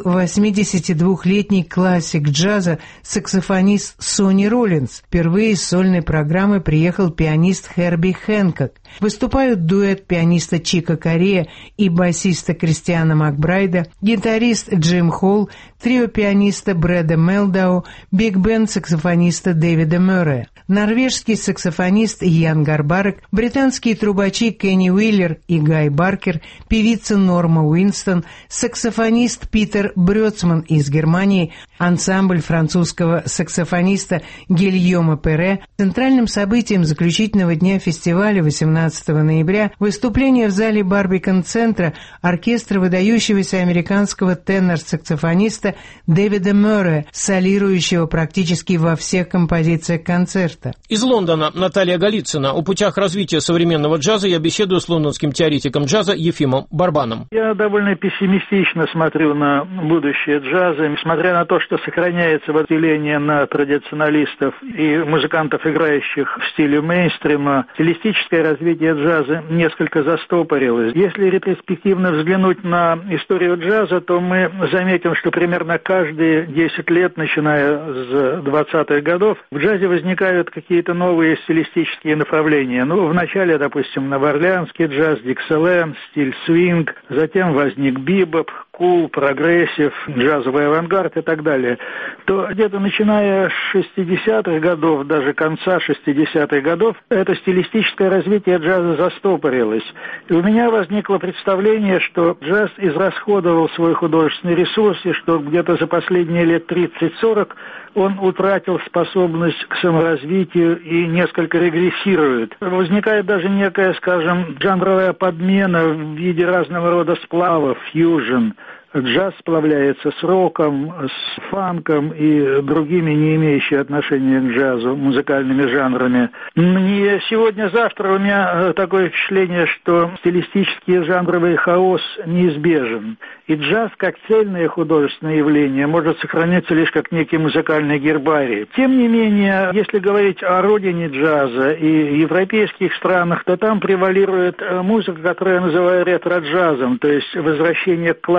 82-летний классик джаза, саксофонист Сонни Роллинс. Впервые с сольной программы приехал пианист Херби Хэнкок. Выступают дуэт пианиста Чика Корея и басиста Кристиана Макбрайда, гитарист Джим Холл, трио пианиста Брэда Мелдау, биг-бенд саксофониста Дэвида Мюррея, норвежский саксофонист Ян Гарбарек, британские трубачи Кенни Уиллер и Гай Баркер, певица Норма Уинстон, саксофонист Питер Брёцман из Германии, ансамбль французского саксофониста Гильома Перре. Центральным событием заключительного дня фестиваля 18 ноября выступление в зале Барбикон-центра оркестра выдающегося американского тенор-саксофониста Дэвида Мюррея, солирующего практически во всех композициях концерта. Из Лондона Наталья Голицына. О путях развития современного джаза я беседую с лондонским теоретиком джаза Ефимом Барбаном. Я довольно пессимистично смотрю на будущее джаза, несмотря на то, что сохраняется разделение на традиционалистов и музыкантов, играющих в стиле мейнстрима. Стилистическое развитие джаза несколько застопорилось. Если ретроспективно взглянуть на историю джаза, то мы заметим, что примерно каждые 10 лет, начиная с 20-х годов, в джазе возникают какие-то новые стилистические направления. В начале, допустим, новоорлеанский джаз, диксиленд, стиль свинг, затем возник бибоп, кул, прогрессив, джазовый авангард и так далее, то где-то начиная с 60-х годов, даже конца 60-х годов, это стилистическое развитие джаза застопорилось. И у меня возникло представление, что джаз израсходовал свой художественный ресурс, и что где-то за последние лет 30-40 он утратил способность к саморазвитию и несколько регрессирует. Возникает даже некая, скажем, жанровая подмена в виде разного рода сплавов, фьюжн. Джаз сплавляется с роком, с фанком и другими, не имеющими отношения к джазу, музыкальными жанрами. Мне сегодня-завтра у меня такое впечатление, что стилистический жанровый хаос неизбежен. И джаз, как цельное художественное явление, может сохраниться лишь как некий музыкальный гербарий. Тем не менее, если говорить о родине джаза и европейских странах, то там превалирует музыка, которую я называю ретро-джазом, то есть возвращение к классике,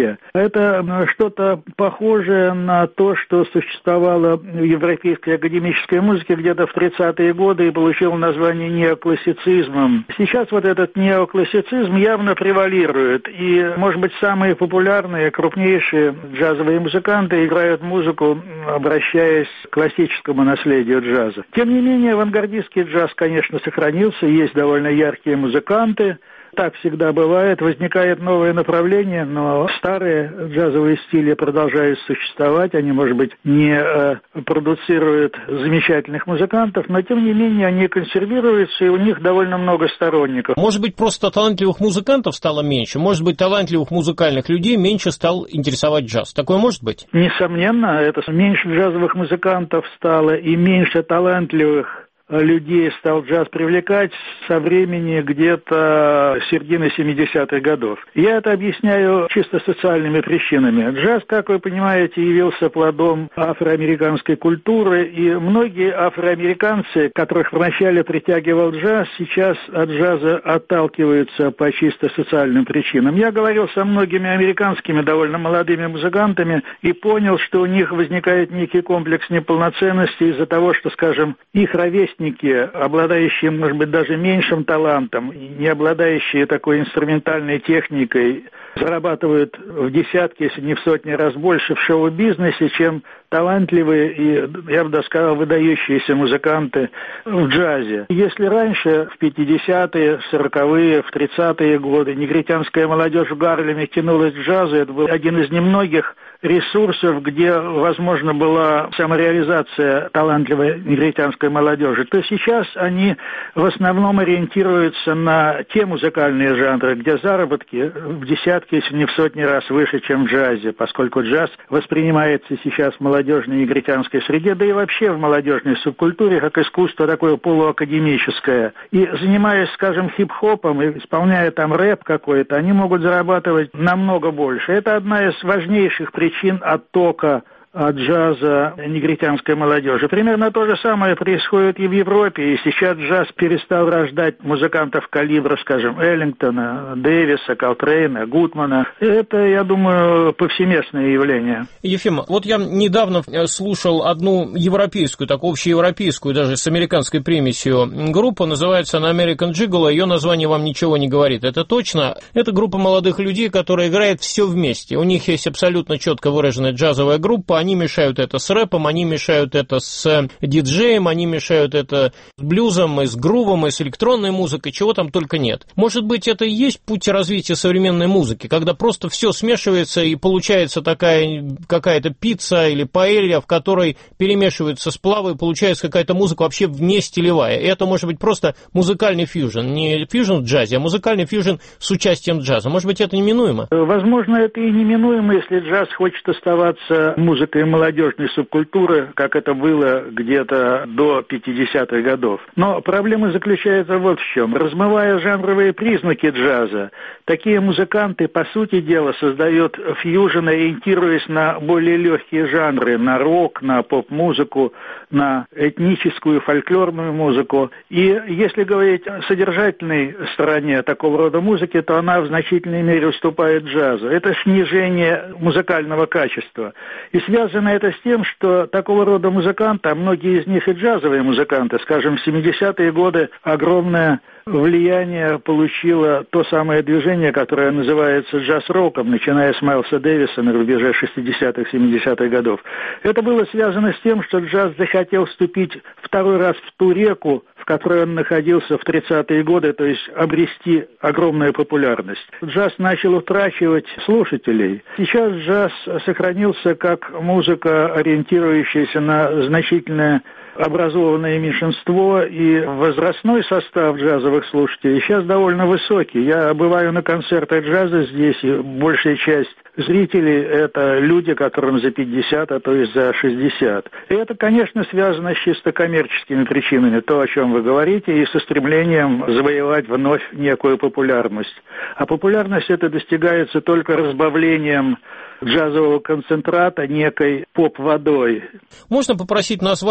музыке. Это что-то похожее на то, что существовало в европейской академической музыке где-то в 30-е годы и получило название неоклассицизмом. Сейчас вот этот неоклассицизм явно превалирует, и, может быть, самые популярные, крупнейшие джазовые музыканты играют музыку, обращаясь к классическому наследию джаза. Тем не менее, авангардистский джаз, конечно, сохранился, есть довольно яркие музыканты. Так всегда бывает, возникает новое направление, но старые джазовые стили продолжают существовать, они, может быть, не продуцируют замечательных музыкантов, но, тем не менее, они консервируются, и у них довольно много сторонников. Может быть, просто талантливых музыкантов стало меньше? Может быть, талантливых музыкальных людей меньше стал интересовать джаз? Такое может быть? Несомненно, это меньше джазовых музыкантов стало и меньше талантливых людей стал джаз привлекать со времени где-то середины 70-х годов. Я это объясняю чисто социальными причинами. Джаз, как вы понимаете, явился плодом афроамериканской культуры, и многие афроамериканцы, которых вначале притягивал джаз, сейчас от джаза отталкиваются по чисто социальным причинам. Я говорил со многими американскими довольно молодыми музыкантами и понял, что у них возникает некий комплекс неполноценности из-за того, что, скажем, их ровесники, обладающие, может быть, даже меньшим талантом, не обладающие такой инструментальной техникой, зарабатывают в десятки, если не в сотни раз больше в шоу-бизнесе, чем талантливые и, я бы даже сказал, выдающиеся музыканты в джазе. Если раньше, в 50-е, 40-е, в 30-е годы, негритянская молодежь в Гарлеме тянулась к джазу, это был один из немногих ресурсов, где возможно была самореализация талантливой негритянской молодежи, то сейчас они в основном ориентируются на те музыкальные жанры, где заработки в десятки, если не в сотни раз выше, чем в джазе, поскольку джаз воспринимается сейчас в молодежной негритянской среде, да и вообще в молодежной субкультуре, как искусство такое полуакадемическое. И занимаясь, скажем, хип-хопом и исполняя там рэп какой-то, они могут зарабатывать намного больше. Это одна из важнейших причин оттока от джаза негритянской молодежи. Примерно то же самое происходит и в Европе, и сейчас джаз перестал рождать музыкантов калибра, скажем, Эллингтона, Дэвиса, Колтрейна, Гудмана. Это, я думаю, повсеместное явление. Ефим, вот я недавно слушал одну европейскую, так общеевропейскую, даже с американской примесью группу, называется она American Gigolo, ее название вам ничего не говорит. Это точно. Это группа молодых людей, которая играет все вместе. У них есть абсолютно четко выраженная джазовая группа, они мешают это с рэпом, они мешают это с диджеем, они мешают это с блюзом, и с грувом, и с электронной музыкой, чего там только нет. Может быть, это и есть путь развития современной музыки, когда просто все смешивается и получается такая какая-то пицца или паэлья, в которой перемешиваются сплавы, и получается какая-то музыка вообще вне стилевая. И это может быть просто музыкальный фьюжн, не фьюжн в джазе, а музыкальный фьюжн с участием джаза. Может быть, это неминуемо? Возможно, это и неминуемо, если джаз хочет оставаться музыкой молодежной субкультуры, как это было где-то до 50-х годов. Но проблема заключается вот в чем. Размывая жанровые признаки джаза, такие музыканты, по сути дела, создают фьюжн, ориентируясь на более легкие жанры, на рок, на поп-музыку, на этническую, фольклорную музыку. И если говорить о содержательной стороне такого рода музыки, то она в значительной мере уступает джазу. Это снижение музыкального качества. И связано это с тем, что такого рода музыканты, а многие из них и джазовые музыканты, скажем, в 70-е годы огромное влияние получило то самое движение, которое называется джаз-роком, начиная с Майлса Дэвиса на рубеже 60-х, 70-х годов. Это было связано с тем, что джаз захотел вступить второй раз в ту реку, в которой он находился в 30-е годы, то есть обрести огромную популярность. Джаз начал утрачивать слушателей. Сейчас джаз сохранился как музыка, ориентирующаяся на значительное образованное меньшинство, и возрастной состав джазовых слушателей сейчас довольно высокий. Я бываю на концертах джаза здесь, и большая часть зрителей – это люди, которым за 50, а то и за 60. И это, конечно, связано с чисто коммерческими причинами, то, о чем вы говорите, и со стремлением завоевать вновь некую популярность. А популярность это достигается только разбавлением джазового концентрата некой поп-водой. Можно попросить назвать, это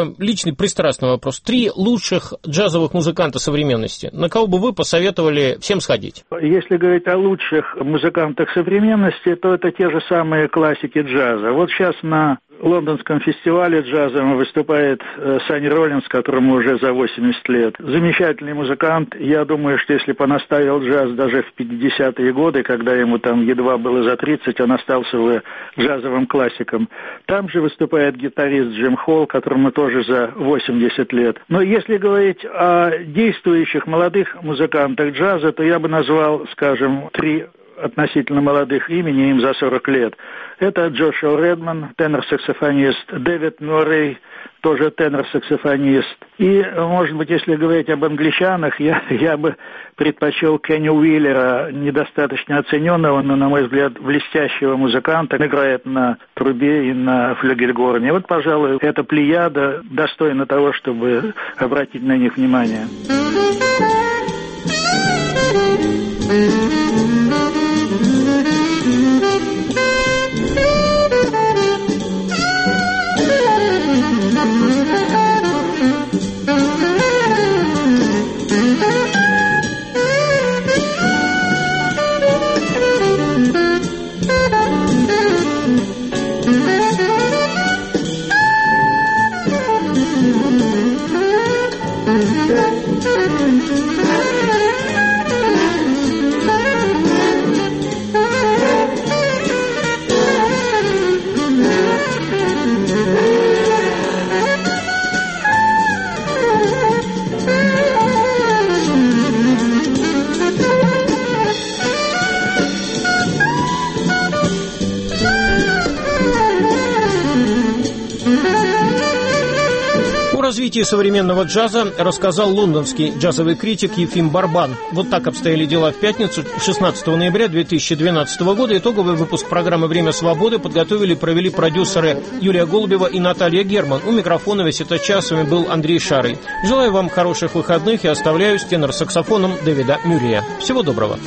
меня личный пристрастный вопрос. 3 лучших джазовых музыканта современности. На кого бы вы посоветовали всем сходить? Если говорить о лучших музыкантах современности, то это те же самые классики джаза. Вот сейчас на Лондонском фестивале джазовом выступает Санни Роллинс, которому уже за 80 лет. Замечательный музыкант. Я думаю, что если бы он оставил джаз даже в 50-е годы, когда ему там едва было за 30, он остался бы джазовым классиком. Там же выступает гитарист Джим Холл, которому тоже за 80 лет. Но если говорить о действующих молодых музыкантах джаза, то я бы назвал, скажем, 3 относительно молодых имени, им за 40 лет. Это Джошуа Редман, тенор-саксофонист, Дэвид Мюррей, тоже тенор-саксофонист. И, может быть, если говорить об англичанах, я бы предпочел Кенни Уиллера, недостаточно оцененного, но, на мой взгляд, блестящего музыканта. Он играет на трубе и на флюгельгорне. Вот, пожалуй, эта плеяда достойна того, чтобы обратить на них внимание. О развитии современного джаза рассказал лондонский джазовый критик Ефим Барбан. Вот так обстояли дела в пятницу, 16 ноября 2012 года. Итоговый выпуск программы «Время свободы» подготовили и провели продюсеры Юлия Голубева и Наталья Герман. У микрофона весь этот час с вами был Андрей Шарый. Желаю вам хороших выходных и оставляю с тенор-саксофоном Дэвида Мюррея. Всего доброго.